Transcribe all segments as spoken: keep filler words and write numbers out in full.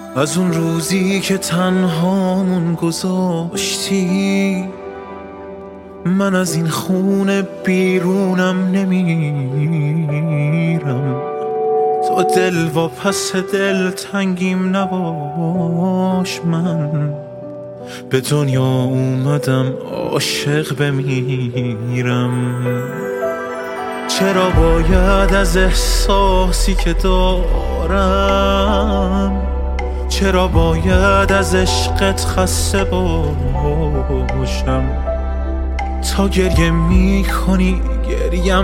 از اون روزی که تنهامون گذاشتی، من از این خونه بیرونم نمیرم. تو دل و پس دل تنگیم نباش، من به دنیا اومدم عاشق بمیرم. چرا باید از احساسی که دارم، چرا باید از عشقت خسته باشم؟ تا گریه میکنی گریم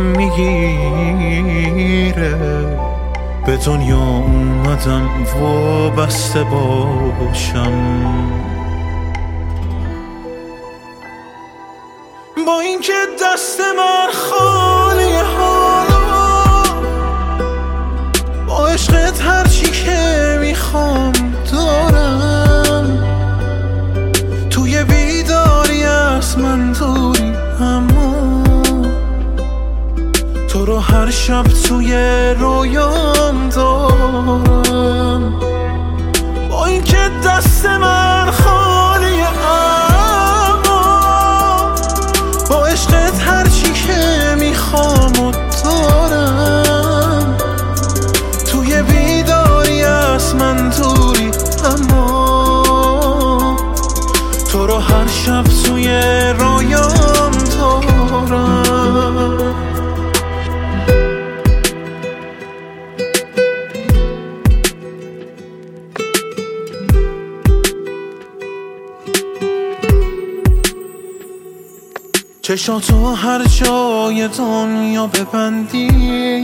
میگیره، به دنیا اومدم وابسته باشم. با اینکه دست من خالی حالا، با عشقت هرچی که میخوام دارم. توی بیداری از من دوری، اما تو رو هر شب توی رویام دارم. با اینکه دست من خالی، اما با عشقت هرچی که میخوام و دارم. توی بیداری از من دوری، اما تو رو هر شب توی رویام دارم. چشاتو هر جای دنیا ببندی،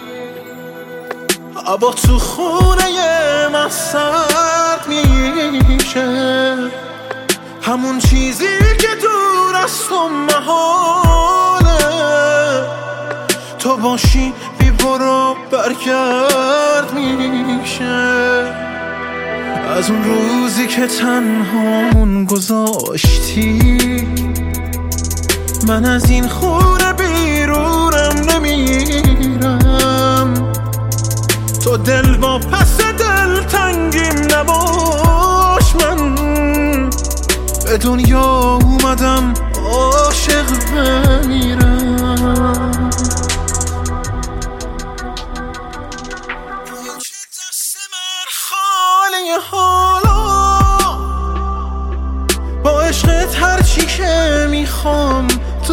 هوا تو خونه من سرد میشه. همون چیزی که دور از تو محاله، تو باشی بی برو برگرد میشه. از اون روزی که تنهامون گذاشتی، من از این خونه بیرونم نمیرم. تو دل با پس دل تنگیم نباش، من به دنیا اومدم عاشق بمیرم. دست من خالی حالا، با عشقت هرچی که میخوام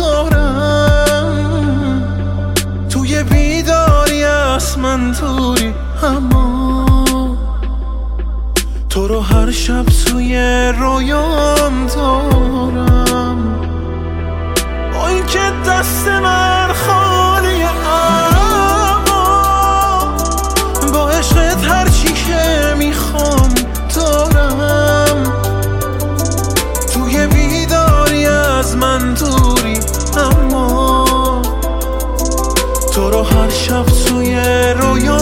دارم. توی بیداری از من دوری، اما تو رو هر شب توی رویام دارم. با اینکه دست من خالی، اما با عشقت هرچی که میخوام دارم. توی بیداری از من دوری، اما تو رو هر شب توی رویام